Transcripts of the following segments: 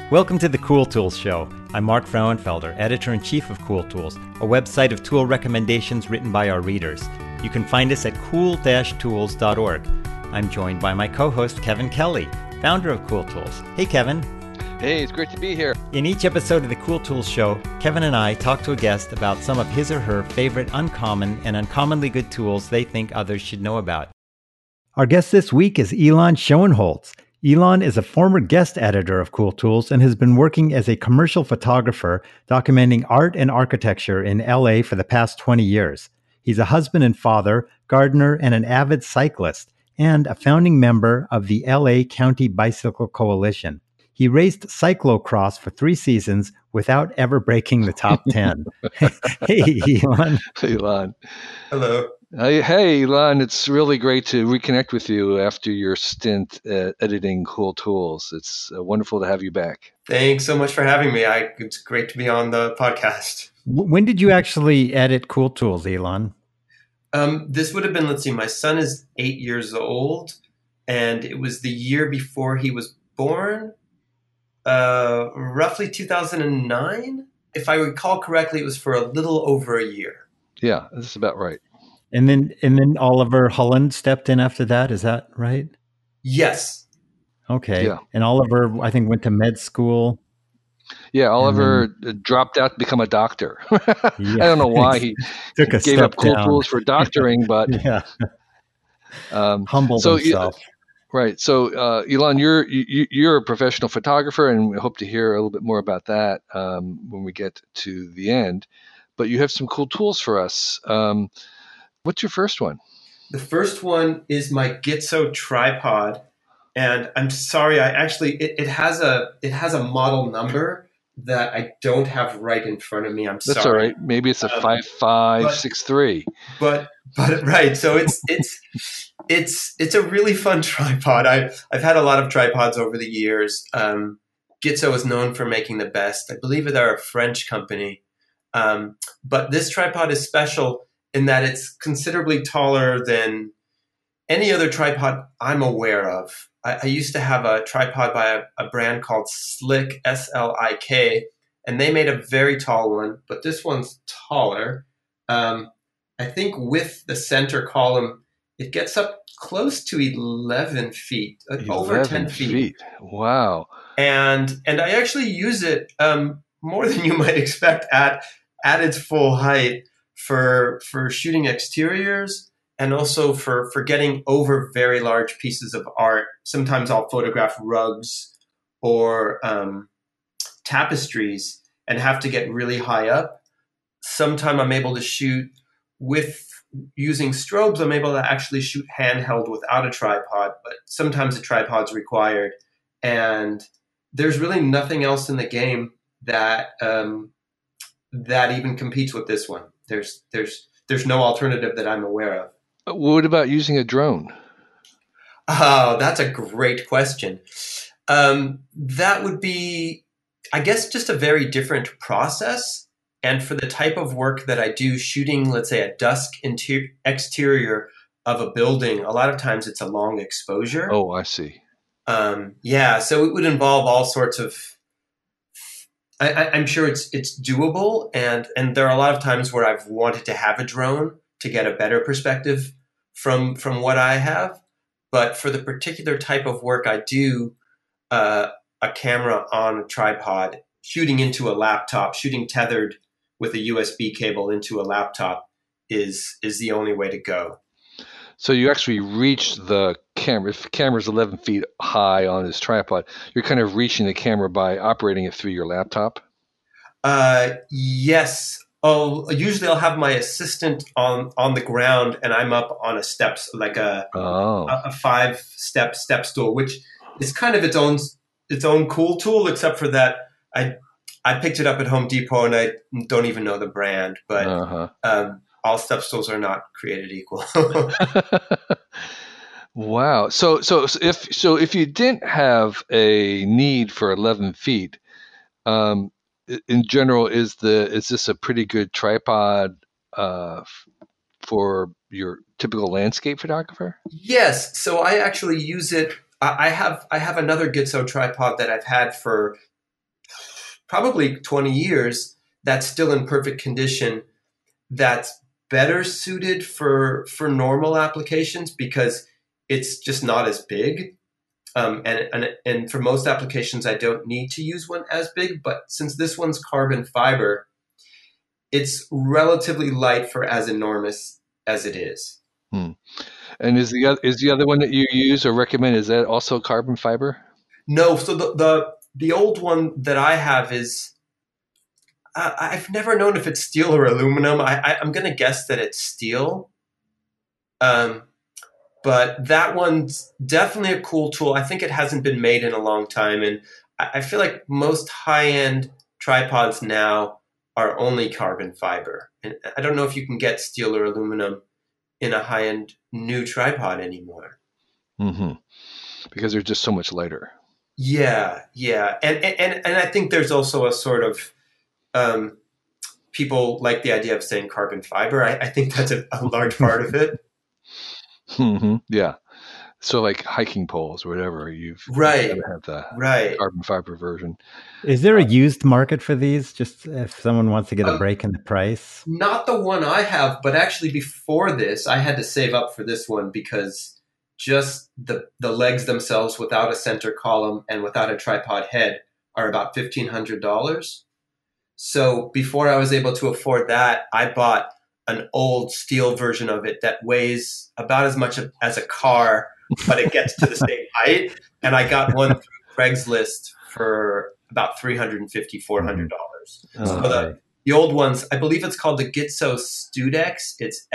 Welcome to the Cool Tools Show. I'm Mark Frauenfelder, Editor-in-Chief of Cool Tools, a website of tool recommendations written by our readers. You can find us at cool-tools.org. I'm joined by my co-host, Kevin Kelly, founder of Cool Tools. Hey, Kevin. Hey, it's great to be here. In each episode of the Cool Tools Show, Kevin and I talk to a guest about some of his or her favorite uncommon and uncommonly good tools they think others should know about. Our guest this week is Ilan Schoenholz. Ilan is a former guest editor of Cool Tools and has been working as a commercial photographer documenting art and architecture in LA for the past 20 years. He's a husband and father, gardener, and an avid cyclist, and a founding member of the LA County Bicycle Coalition. He raced cyclocross for 3 seasons without ever breaking the top 10. Hey, Ilan. Hey, Ilan. Hello. Hey, Ilan. It's really great to reconnect with you after your stint editing Cool Tools. It's wonderful to have you back. Thanks so much for having me. It's great to be on the podcast. When did you actually edit Cool Tools, Ilan? This would have been, my son is 8 years old, and it was the year before he was born, roughly 2009. If I recall correctly, it was for a little over a year. Yeah, that's about right. And then Oliver Holland stepped in after that. Is that right? Yes. Okay. Yeah. And Oliver, I think, went to med school. Yeah, Oliver dropped out to become a doctor. I don't know why he gave up Cool Tools for doctoring, but humbled himself. Right. So, Ilan, you're a professional photographer, and we hope to hear a little bit more about that when we get to the end. But you have some cool tools for us. What's your first one? The first one is my Gitzo tripod, and I'm sorry, it has a model number that I don't have right in front of me. I'm sorry. That's all right. Maybe it's a 5563. But right. So it's a really fun tripod. I've had a lot of tripods over the years. Gitzo is known for making the best. I believe they're a French company. But this tripod is special in that it's considerably taller than any other tripod I'm aware of. I used to have a tripod by a brand called Slik, S-L-I-K, and they made a very tall one, but this one's taller. I think with the center column, it gets up close to 11 feet, over 10 feet. Wow. And I actually use it more than you might expect at its full height for shooting exteriors and also for getting over very large pieces of art. Sometimes I'll photograph rugs or tapestries and have to get really high up. Sometimes I'm able to shoot using strobes. I'm able to actually shoot handheld without a tripod, but sometimes a tripod's required. And there's really nothing else in the game that even competes with this one. There's no alternative that I'm aware of. What about using a drone? Oh, that's a great question. That would be, I guess, just a very different process. And for the type of work that I do, shooting, let's say, a dusk exterior of a building, a lot of times it's a long exposure. Oh, I see. So it would involve all sorts of. I'm sure it's doable, and there are a lot of times where I've wanted to have a drone to get a better perspective from what I have. But for the particular type of work I do, a camera on a tripod, shooting into a laptop, shooting tethered with a USB cable into a laptop is the only way to go. So you actually reach the camera. If the camera's 11 feet high on this tripod, you're kind of reaching the camera by operating it through your laptop? Yes. Oh, usually I'll have my assistant on the ground, and I'm up on a steps, like a 5-step step stool, which is kind of its own cool tool, except for that I picked it up at Home Depot, and I don't even know the brand, but all step stools are not created equal. Wow. So if you didn't have a need for 11 feet, in general, is this a pretty good tripod for your typical landscape photographer? Yes. So I actually use it. I have another Gitzo tripod that I've had for probably 20 years, that's still in perfect condition, that's better suited for normal applications because it's just not as big. And for most applications, I don't need to use one as big. But since this one's carbon fiber, it's relatively light for as enormous as it is. And is the other one that you use or recommend, is that also carbon fiber? No, so the old one that I have is, I've never known if it's steel or aluminum. I'm going to guess that it's steel. But that one's definitely a cool tool. I think it hasn't been made in a long time. And I feel like most high-end tripods now are only carbon fiber. And I don't know if you can get steel or aluminum in a high-end new tripod anymore. Because they're just so much lighter. Yeah. And I think there's also a sort of, people like the idea of saying carbon fiber. I think that's a large part of it. Yeah. So like hiking poles or whatever, you've right. got to have the carbon fiber version. Is there a used market for these? Just if someone wants to get a break in the price? Not the one I have, but actually before this, I had to save up for this one because just the legs themselves without a center column and without a tripod head are about $1,500. So before I was able to afford that, I bought an old steel version of it that weighs about as much as a car, but it gets to the same height. And I got one through Craigslist for about $350, $400. So the old ones, I believe it's called the Gitzo Studex. It's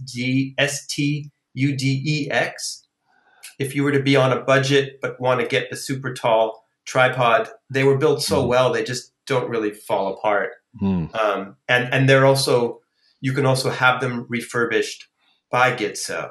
STUDEX. If you were to be on a budget but want to get the super tall tripod, they were built so well, they just don't really fall apart. And they're also, you can also have them refurbished by Gitzo.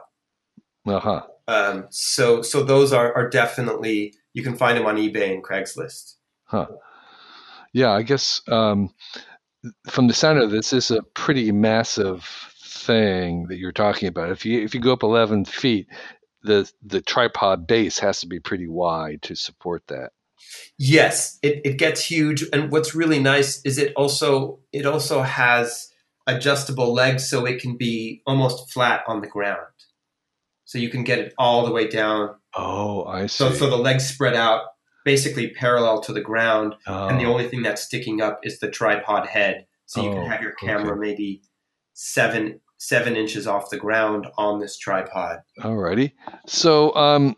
So those are definitely, you can find them on eBay and Craigslist. Yeah, I guess from the sound of this is a pretty massive thing that you're talking about. If you go up 11 feet, the tripod base has to be pretty wide to support that. Yes, it gets huge. And what's really nice is it also has adjustable legs so it can be almost flat on the ground. So you can get it all the way down. Oh, I see. So the legs spread out basically parallel to the ground. And the only thing that's sticking up is the tripod head. So you can have your camera maybe 7 inches off the ground on this tripod. Alrighty. So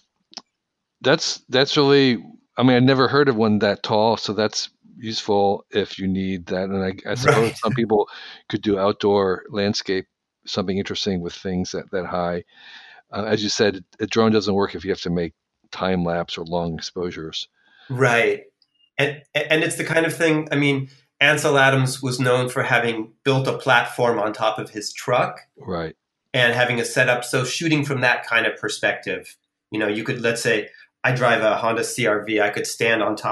that's really, I mean, I've never heard of one that tall, so that's useful if you need that. And I suppose some people could do outdoor landscape, something interesting with things that high. As you said, a drone doesn't work if you have to make time lapse or long exposures. Right. And it's the kind of thing, I mean, Ansel Adams was known for having built a platform on top of his truck. Right. And having a setup. So shooting from that kind of perspective, you could, let's say I drive a Honda CR-V, I could stand on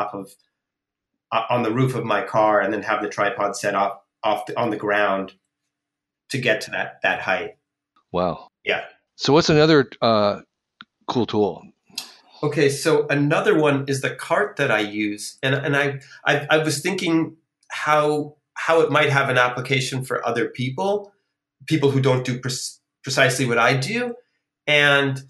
the roof of my car and then have the tripod set off on the ground to get to that height. Wow. Yeah. So what's another cool tool? Okay, so another one is the cart that I use, and I was thinking how it might have an application for other people who don't do precisely what I do, and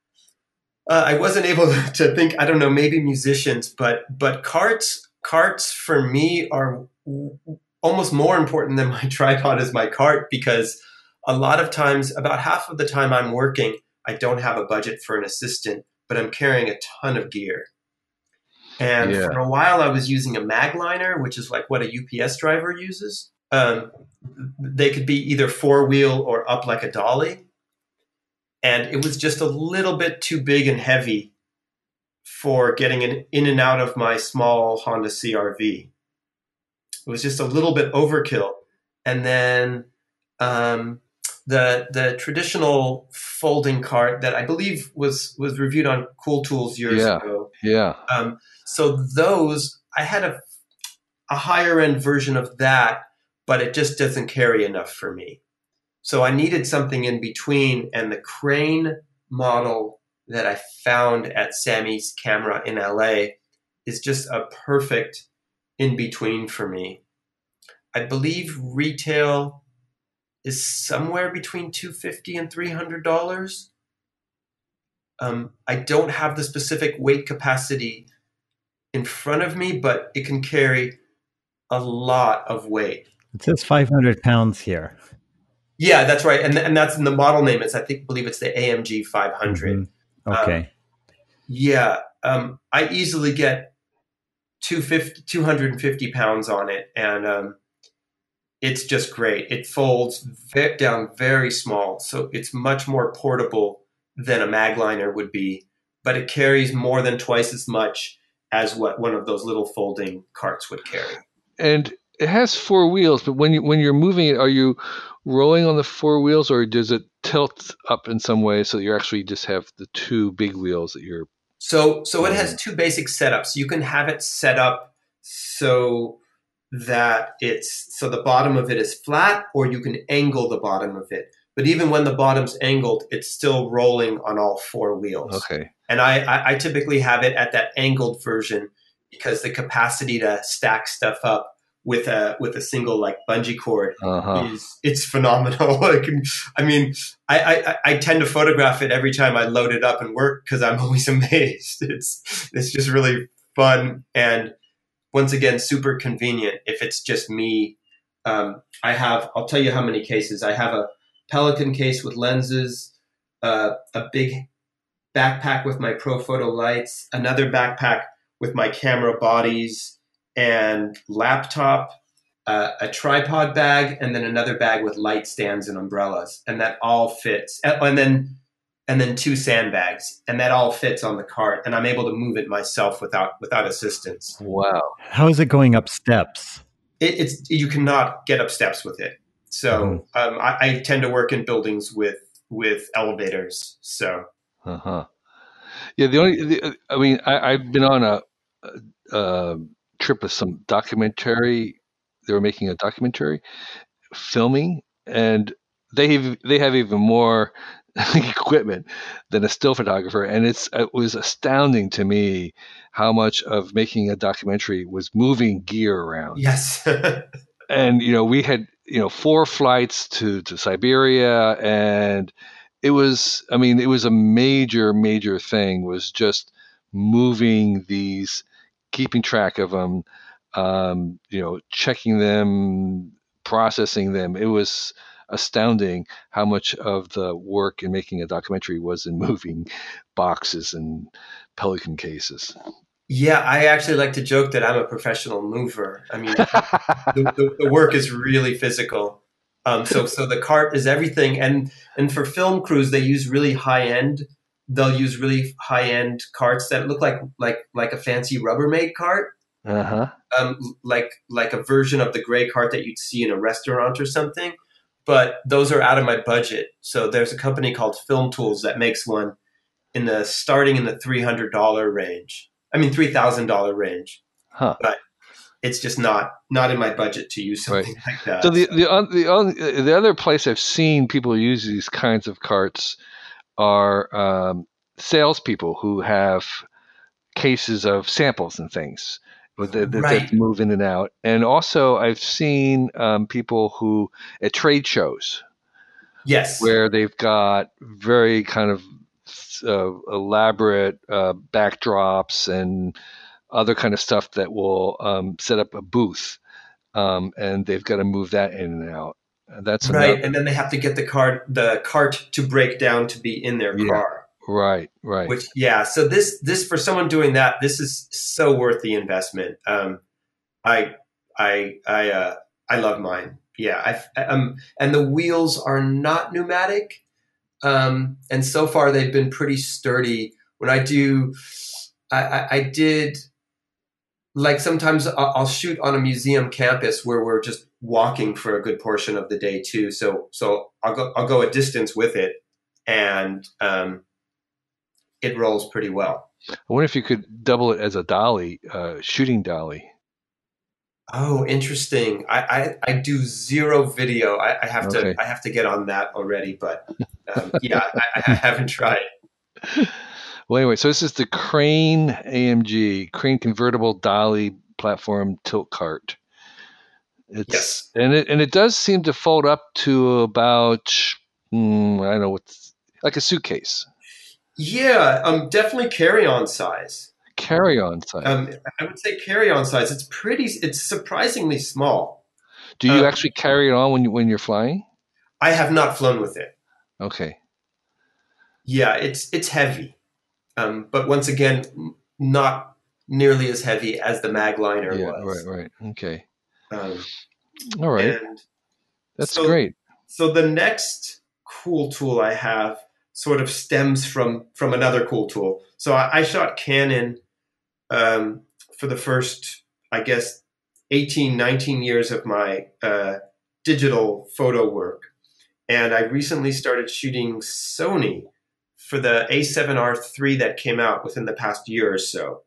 I wasn't able to think. I don't know, maybe musicians, but carts for me are almost more important than my tripod is my cart, because a lot of times, about half of the time I'm working, I don't have a budget for an assistant, but I'm carrying a ton of gear. And for a while I was using a Magliner, which is like what a UPS driver uses. They could be either 4-wheel or up like a dolly. And it was just a little bit too big and heavy for getting in and out of my small Honda CR-V. It was just a little bit overkill. And then the traditional folding cart that I believe was reviewed on Cool Tools years ago. Yeah. So those, I had a higher end version of that, but it just doesn't carry enough for me. So I needed something in between, and the Crane model that I found at Sammy's Camera in LA is just a perfect in between for me. I believe retail is somewhere between $250 and $300. I don't have the specific weight capacity in front of me, but it can carry a lot of weight. It says 500 pounds here. Yeah, that's right, and that's in the model name. Believe it's the AMG 500. Mm-hmm. Okay. I easily get 250 pounds on it, and it's just great. It folds down very small, so it's much more portable than a Magliner would be, but it carries more than twice as much as what one of those little folding carts would carry. And it has four wheels, but when you're moving it, are you rolling on the four wheels, or does it tilt up in some way so you actually just have the two big wheels that you're... So it has two basic setups. You can have it set up so that the bottom of it is flat, or you can angle the bottom of it. But even when the bottom's angled, it's still rolling on all four wheels. Okay. And I typically have it at that angled version because the capacity to stack stuff up with a single like bungee cord it's phenomenal. I tend to photograph it every time I load it up and work because I'm always amazed. It's just really fun, and once again, super convenient if it's just me. I'll tell you how many cases. I have a Pelican case with lenses, a big backpack with my Profoto lights, another backpack with my camera bodies and laptop, a tripod bag, and then another bag with light stands and umbrellas, and that all fits. And then two sandbags, and that all fits on the cart, and I'm able to move it myself without assistance. Wow! How is it going up steps? You cannot get up steps with it. So I tend to work in buildings with elevators. So. Yeah. I've been on a trip with some documentary. They were making a documentary, filming, and they have even more equipment than a still photographer, and it was astounding to me how much of making a documentary was moving gear around. Yes. And we had 4 flights to Siberia, and it was a major thing, was just moving these, keeping track of them, checking them, processing them. It was astounding how much of the work in making a documentary was in moving boxes and Pelican cases. Yeah, I actually like to joke that I'm a professional mover. I mean, the work is really physical. So the cart is everything, and for film crews, they use really high end. They'll use really high end carts that look like a fancy Rubbermaid cart. Like a version of the gray cart that you'd see in a restaurant or something. But those are out of my budget. So there's a company called Film Tools that makes one starting in the $300 range. I mean, $3,000 range. But it's just not in my budget to use something like that. So the other place I've seen people use these kinds of carts are salespeople who have cases of samples and things that move in and out. And also I've seen people who at trade shows, yes, where they've got very kind of elaborate backdrops and other kind of stuff that will set up a booth, and they've got to move that in and out. That's right, and then they have to get the cart to break down to be in their car. Right. So this for someone doing that, this is so worth the investment. I love mine. Yeah, and the wheels are not pneumatic. And so far they've been pretty sturdy. When I did, like, sometimes I'll shoot on a museum campus where we're just walking for a good portion of the day too. So I'll go a distance with it, and it rolls pretty well. I wonder if you could double it as a dolly, shooting dolly. Oh, interesting. I do zero video. I have to get on that already, but I haven't tried. Well, anyway, so this is the Crane AMG, Crane Convertible Dolly platform tilt cart. Yes. And it does seem to fold up to about I don't know what's like a suitcase. Yeah, definitely carry-on size. Carry-on size. I would say carry-on size. It's surprisingly small. Do you actually carry it on when you're flying? I have not flown with it. Okay. Yeah, it's heavy, but once again, not nearly as heavy as the Magliner Yeah. was. Right. Okay. Um, All right. and That's so, great. so the next cool tool I have sort of stems from another cool tool. So I shot Canon for the first, I guess, 18, 19 years of my digital photo work. And I recently started shooting Sony for the A7R III that came out within the past year or so.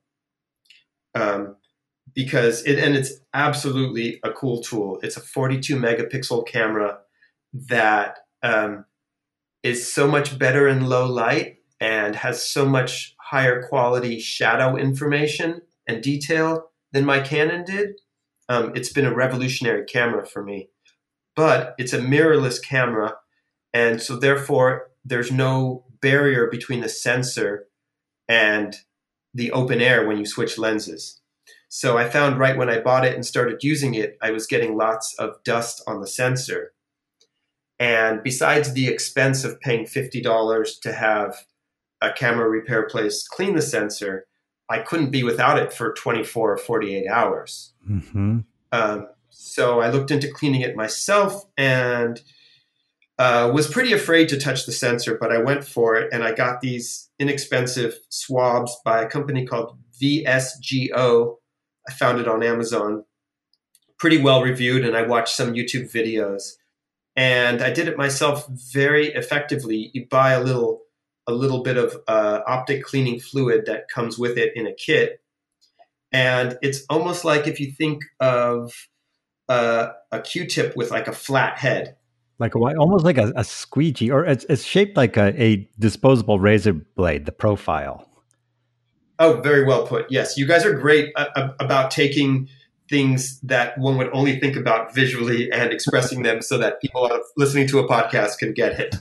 Because it's absolutely a cool tool. It's a 42 megapixel camera that is so much better in low light and has so much higher quality shadow information and detail than my Canon did. It's been a revolutionary camera for me, but it's a mirrorless camera, and so therefore there's no barrier between the sensor and the open air when you switch lenses. So I found right when I bought it and started using it, I was getting lots of dust on the sensor. And besides the expense of paying $50 to have a camera repair place clean the sensor, I couldn't be without it for 24 or 48 hours. Mm-hmm. So I looked into cleaning it myself and was pretty afraid to touch the sensor, but I went for it, and I got these inexpensive swabs by a company called VSGO. I found it on Amazon, pretty well reviewed, and I watched some YouTube videos. And I did it myself very effectively. You buy a little bit of optic cleaning fluid that comes with it in a kit, and it's almost like if you think of a Q-tip with like a flat head. Like almost like a squeegee, or it's shaped like a disposable razor blade, the profile. Oh, very well put. Yes, you guys are great about taking things that one would only think about visually and expressing them so that people listening to a podcast can get it.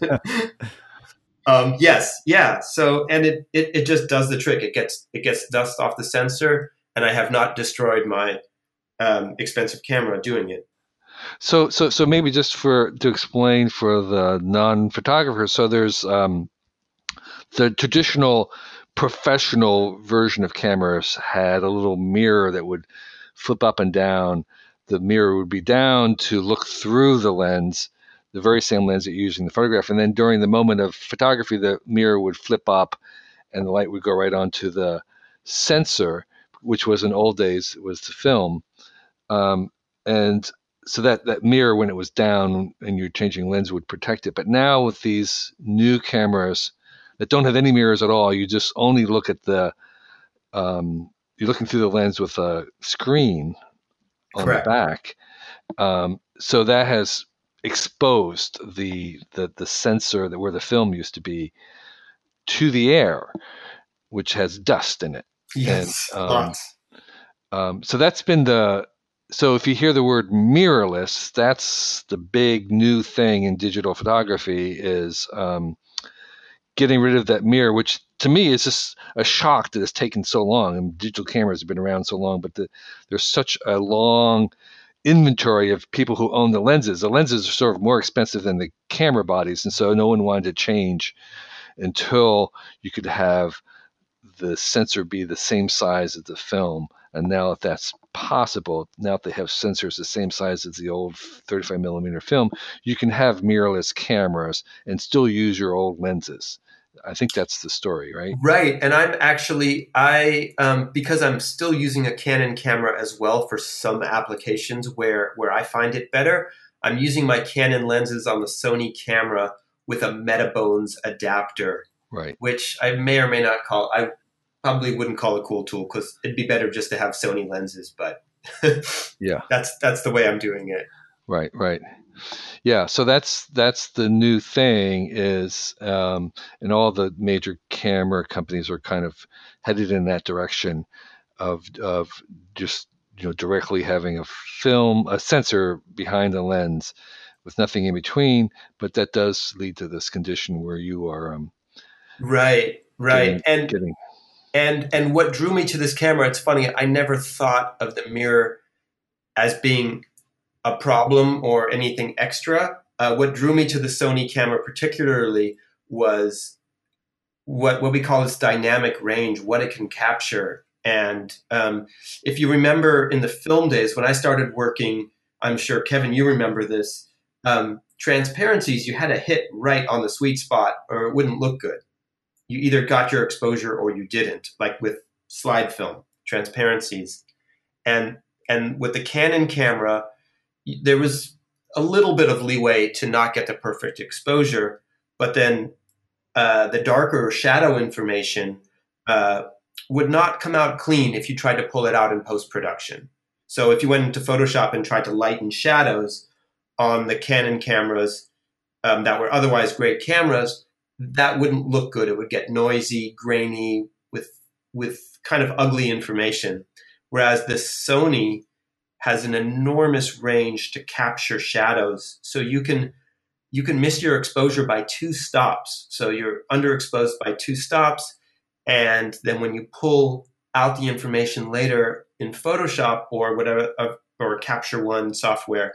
Yes, yeah. So, and it just does the trick. It gets dust off the sensor, and I have not destroyed my expensive camera doing it. So maybe just to explain for the non-photographers. So there's the traditional professional version of cameras had a little mirror that would flip up and down. The mirror would be down to look through the lens, the very same lens that you're using the photograph. And then during the moment of photography, the mirror would flip up and the light would go right onto the sensor, which was in old days, was the film. And so that mirror, when it was down and you're changing lens, would protect it. But now with these new cameras that don't have any mirrors at all, you just only look at you're looking through the lens with a screen on Correct. the back. So that has exposed the sensor where the film used to be to the air, which has dust in it. Yes, and, lots. So that's been so if you hear the word mirrorless, that's the big new thing in digital photography is getting rid of that mirror, which to me is just a shock that it's taken so long. And digital cameras have been around so long, but there's such a long inventory of people who own the lenses. The lenses are sort of more expensive than the camera bodies, and so no one wanted to change until you could have the sensor be the same size as the film. And now if that's possible, now if they have sensors the same size as the old 35 millimeter film, you can have mirrorless cameras and still use your old lenses. I think that's the story, right? Right. And I'm actually, because I'm still using a Canon camera as well for some applications where I find it better, I'm using my Canon lenses on the Sony camera with a Metabones adapter, right? Which I may or may not call, I probably wouldn't call a cool tool because it'd be better just to have Sony lenses, but yeah, that's the way I'm doing it. Right. Yeah, so that's the new thing is, and all the major camera companies are kind of headed in that direction of just directly having a sensor behind the lens with nothing in between, but that does lead to this condition where you are Right, right. getting. And what drew me to this camera, it's funny, I never thought of the mirror as being a problem or anything extra. What drew me to the Sony camera particularly was what we call its dynamic range, what it can capture. And if you remember in the film days, when I started working, I'm sure, Kevin, you remember this, transparencies, you had to hit right on the sweet spot or it wouldn't look good. You either got your exposure or you didn't, like with slide film, transparencies. And with the Canon camera, there was a little bit of leeway to not get the perfect exposure, but then the darker shadow information would not come out clean if you tried to pull it out in post-production. So if you went into Photoshop and tried to lighten shadows on the Canon cameras that were otherwise great cameras, that wouldn't look good. It would get noisy, grainy, with kind of ugly information. Whereas the Sony has an enormous range to capture shadows. So you can miss your exposure by 2 stops. So you're underexposed by 2 stops. And then when you pull out the information later in Photoshop or whatever, or Capture One software,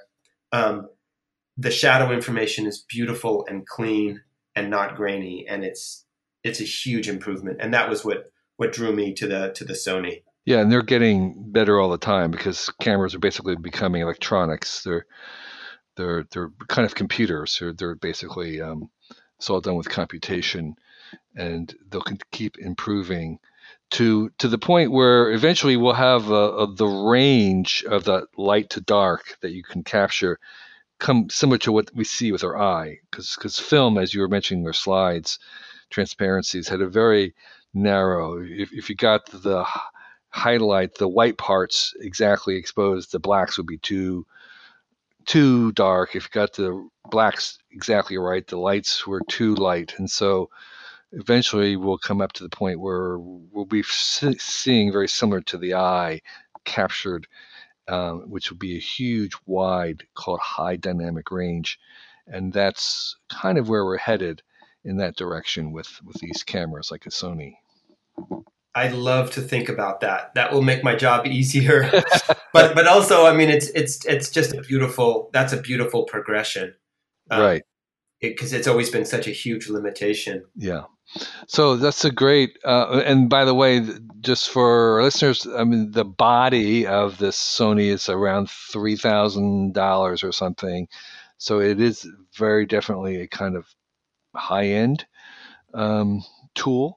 the shadow information is beautiful and clean and not grainy. And it's a huge improvement. And that was what drew me to the Sony. Yeah, and they're getting better all the time because cameras are basically becoming electronics. They're kind of computers. They're basically it's all done with computation, and they'll keep improving to the point where eventually we'll have the range of the light to dark that you can capture come similar to what we see with our eye, because film, as you were mentioning, their slides, transparencies had a very narrow. If you got the highlight, the white parts exactly exposed, the blacks would be too dark. If you got the blacks exactly right, the lights were too light, and so eventually we'll come up to the point where we'll be seeing very similar to the eye captured, which will be a huge wide called high dynamic range, and that's kind of where we're headed in that direction with these cameras like a Sony. I'd love to think about that. That will make my job easier. but also, I mean, it's just that's a beautiful progression. Right. Because it's always been such a huge limitation. Yeah. So that's a great, and by the way, just for our listeners, I mean, the body of this Sony is around $3,000 or something. So it is very definitely a kind of high-end tool.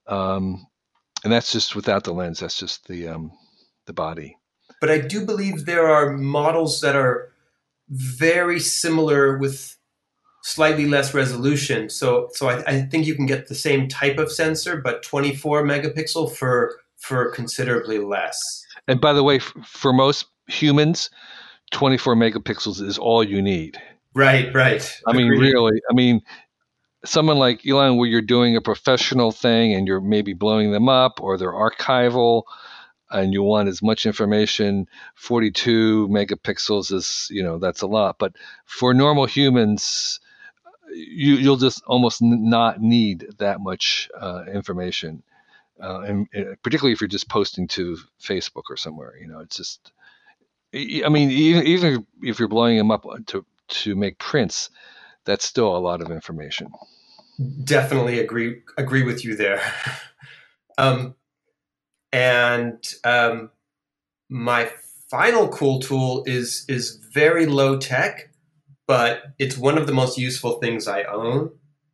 And that's just without the lens. That's just the body. But I do believe there are models that are very similar with slightly less resolution. So I think you can get the same type of sensor, but 24 megapixel for considerably less. And by the way, for most humans, 24 megapixels is all you need. Right. I mean, really, someone like Elon, where you're doing a professional thing and you're maybe blowing them up or they're archival and you want as much information, 42 megapixels is, that's a lot. But for normal humans, you'll just almost not need that much information. And particularly if you're just posting to Facebook or somewhere, it's just, I mean, even if you're blowing them up to make prints, that's still a lot of information. Definitely agree with you there. My final cool tool is very low tech, but it's one of the most useful things I own.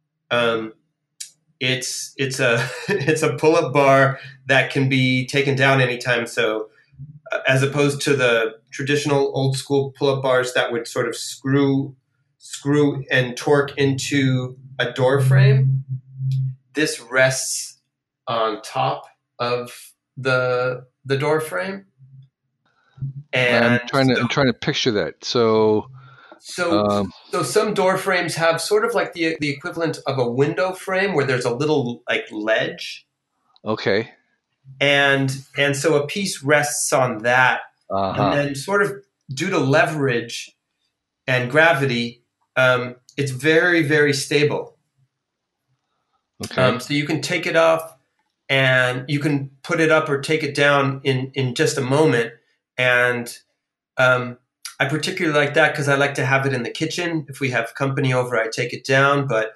It's a pull-up bar that can be taken down anytime. So as opposed to the traditional old school pull-up bars that would sort of screw and torque into a door frame, this rests on top of the door frame. And I'm trying to picture that. So some door frames have sort of like the equivalent of a window frame where there's a little like ledge. Okay. And so a piece rests on that. And then sort of due to leverage and gravity, it's very, very stable. Okay. So you can take it off and you can put it up or take it down in just a moment. And I particularly like that because I like to have it in the kitchen. If we have company over, I take it down. But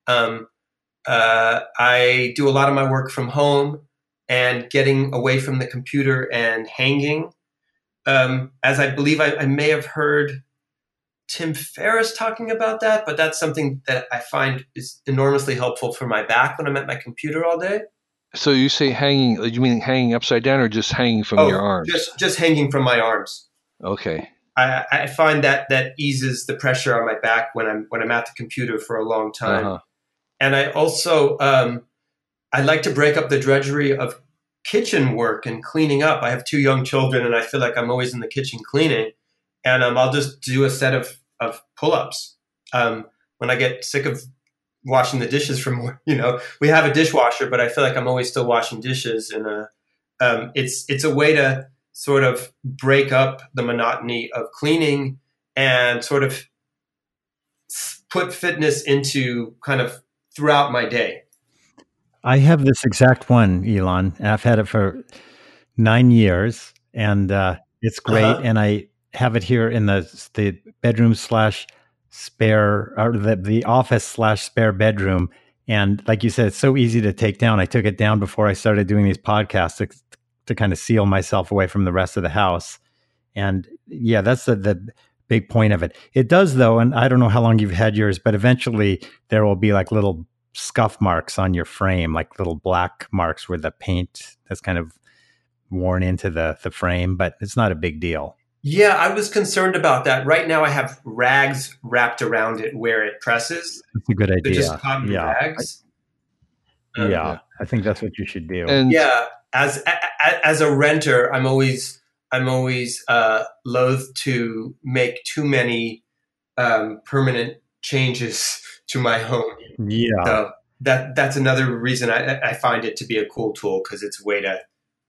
I do a lot of my work from home and getting away from the computer and hanging. As I believe I may have heard Tim Ferriss talking about that, but that's something that I find is enormously helpful for my back when I'm at my computer all day. So you say hanging? You mean hanging upside down, or just hanging from your arms? Just hanging from my arms. Okay. I find that eases the pressure on my back when I'm at the computer for a long time. And I also I like to break up the drudgery of kitchen work and cleaning up. I have 2 young children, and I feel like I'm always in the kitchen cleaning. And I'll just do a set of pull-ups. When I get sick of washing the dishes from, we have a dishwasher, but I feel like I'm always still washing dishes. And it's a way to sort of break up the monotony of cleaning and sort of put fitness into kind of throughout my day. I have this exact one, Elon. I've had it for 9 years, and it's great. And I have it here in the bedroom / spare, or the office / spare bedroom. And like you said, it's so easy to take down. I took it down before I started doing these podcasts to kind of seal myself away from the rest of the house. And yeah, that's the big point of it. It does, though, and I don't know how long you've had yours, but eventually there will be like little scuff marks on your frame, like little black marks where the paint has kind of worn into the frame, but it's not a big deal. Yeah, I was concerned about that. Right now I have rags wrapped around it where it presses. That's a good idea. They're just cotton rags. Yeah, I think that's what you should do. And yeah, as a renter, I'm always loath to make too many permanent changes to my home. Yeah, so that's another reason I find it to be a cool tool, because it's a way to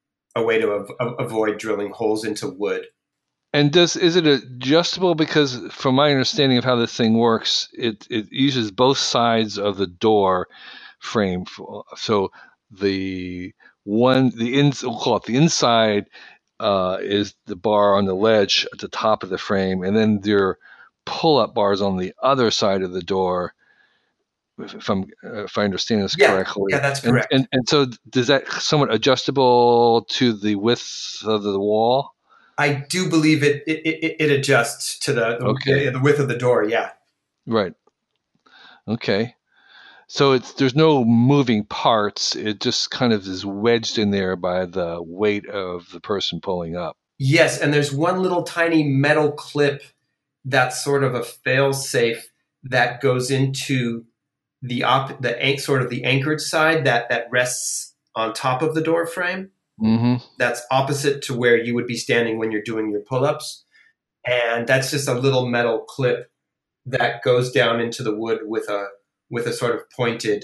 avoid drilling holes into wood. And is it adjustable? Because from my understanding of how this thing works, it uses both sides of the door frame. So we'll call it the inside is the bar on the ledge at the top of the frame, and then there are pull-up bars on the other side of the door. If I understand this correctly. Yeah, that's correct. And so is that somewhat adjustable to the width of the wall? I do believe it adjusts to the width of the door. Yeah. Right. Okay. So there's no moving parts. It just kind of is wedged in there by the weight of the person pulling up. Yes, and there's one little tiny metal clip that's sort of a fail-safe that goes into the anchored side that rests on top of the door frame. Mm-hmm. That's opposite to where you would be standing when you're doing your pull-ups. And that's just a little metal clip that goes down into the wood with a sort of pointed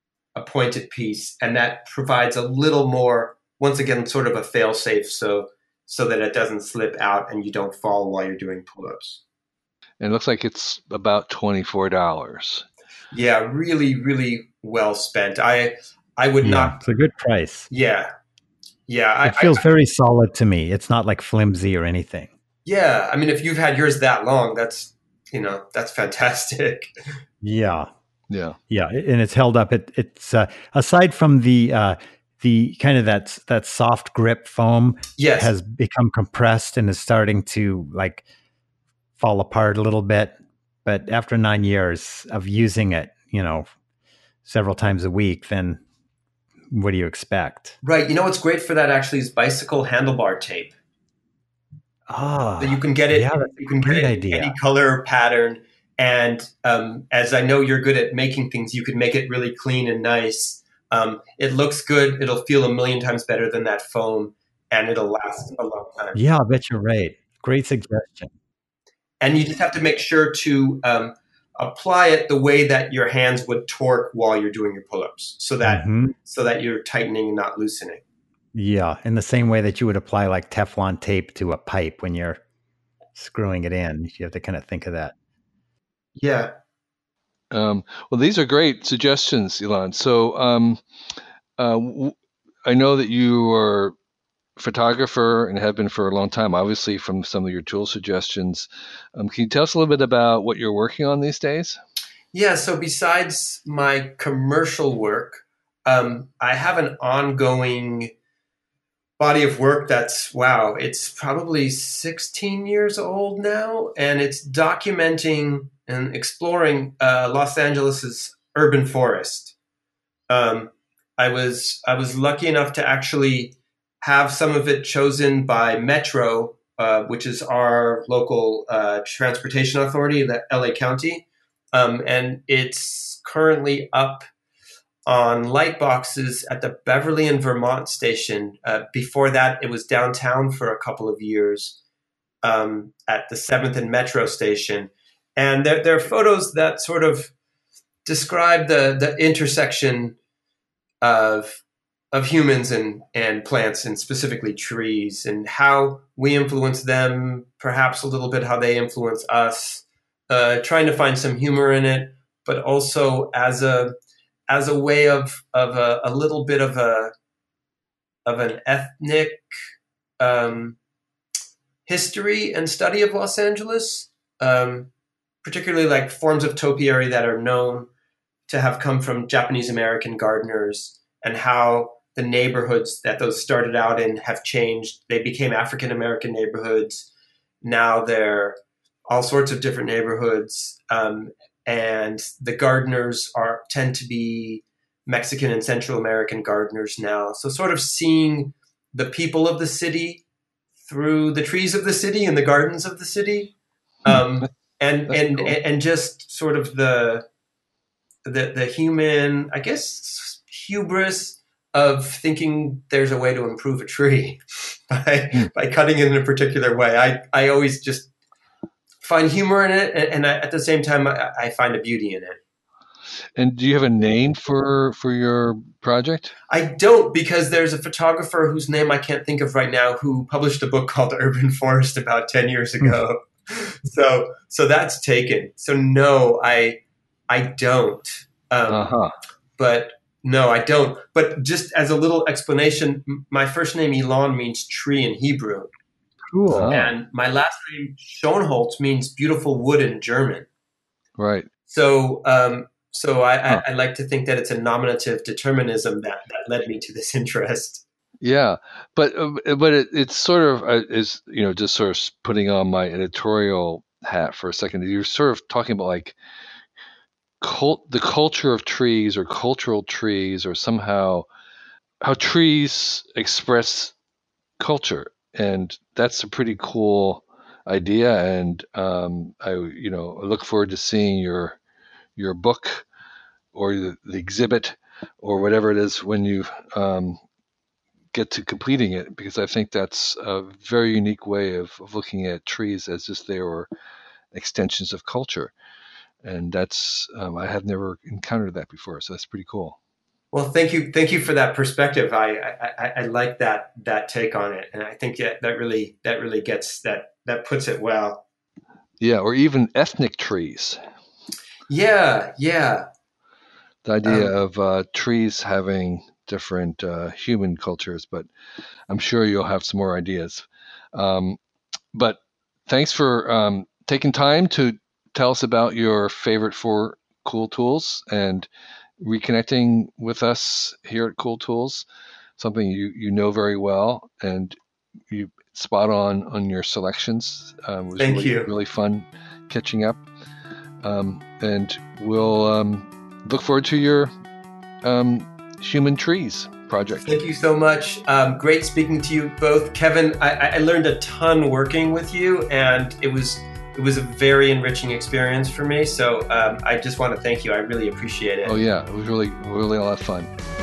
piece. And that provides a little more, once again, sort of a fail-safe so that it doesn't slip out and you don't fall while you're doing pull-ups. And it looks like it's about $24. Yeah, really, really well spent. I would not. It's a good price. Yeah. It feels very solid to me. It's not like flimsy or anything. Yeah. I mean, if you've had yours that long, that's fantastic. Yeah. Yeah. Yeah. And it's held up. It's aside from the kind of that soft grip foam, yes, has become compressed and is starting to like fall apart a little bit. But after 9 years of using it, several times a week, then what do you expect? Right. What's great for that actually is bicycle handlebar tape. So you can get it. Yeah, that's you can a great get it idea. any color or pattern. And as I know you're good at making things, you can make it really clean and nice. It looks good. It'll feel a million times better than that foam, and it'll last a long time. Yeah, I bet you're right. Great suggestion. And you just have to make sure to apply it the way that your hands would torque while you're doing your pull-ups, so that you're tightening and not loosening. Yeah, in the same way that you would apply like Teflon tape to a pipe when you're screwing it in. You have to kind of think of that. Yeah. Well, these are great suggestions, Elon. So I know that you are a photographer and have been for a long time, obviously from some of your tool suggestions. Can you tell us a little bit about what you're working on these days? Yeah, so besides my commercial work, I have an ongoing body of work that's, wow, it's probably 16 years old now, and it's documenting and exploring Los Angeles's urban forest. Um, I was lucky enough to actually have some of it chosen by Metro, which is our local transportation authority, the LA County, and it's currently up on light boxes at the Beverly and Vermont station. Before that, it was downtown for a couple of years at the 7th and Metro station. And there are photos that sort of describe the intersection of humans and plants, and specifically trees, and how we influence them, perhaps a little bit how they influence us, trying to find some humor in it, but also as a way of a little bit of an ethnic history and study of Los Angeles, particularly like forms of topiary that are known to have come from Japanese American gardeners, and how the neighborhoods that those started out in have changed. They became African American neighborhoods. Now they're all sorts of different neighborhoods. And the gardeners tend to be Mexican and Central American gardeners now. So sort of seeing the people of the city through the trees of the city and the gardens of the city, and cool. And just sort of the human, I guess, hubris of thinking there's a way to improve a tree by cutting it in a particular way. I always just find humor in it, and at the same time, I find a beauty in it. And do you have a name for your project? I don't, because there's a photographer whose name I can't think of right now who published a book called Urban Forest about 10 years ago. So that's taken. So no, I don't. But no, I don't. But just as a little explanation, my first name Elon means tree in Hebrew. Cool. And my last name Schoenholz means beautiful wood in German. Right. So I like to think that it's a nominative determinism that led me to this interest. Yeah, but it's sort of is, just sort of putting on my editorial hat for a second. You're sort of talking about like the culture of trees, or cultural trees, or somehow how trees express culture, and that's a pretty cool idea. And I look forward to seeing your book, or the exhibit, or whatever it is, when you get to completing it, because I think that's a very unique way of looking at trees as if they were extensions of culture. And that's I have never encountered that before, so that's pretty cool. Well, thank you for that perspective. I like that take on it, and I think that really gets that puts it well. Yeah, or even ethnic trees. Yeah. The idea of trees having different human cultures, but I'm sure you'll have some more ideas. But thanks for taking time to tell us about your favorite 4 cool tools and reconnecting with us here at Cool Tools, something you know very well, and you spot on your selections. It was Thank you. Really fun catching up, and we'll look forward to your Human Trees project. Thank you so much. Great speaking to you both. Kevin, I learned a ton working with you, and it was a very enriching experience for me. So I just want to thank you. I really appreciate it. Oh yeah, it was really a lot of fun.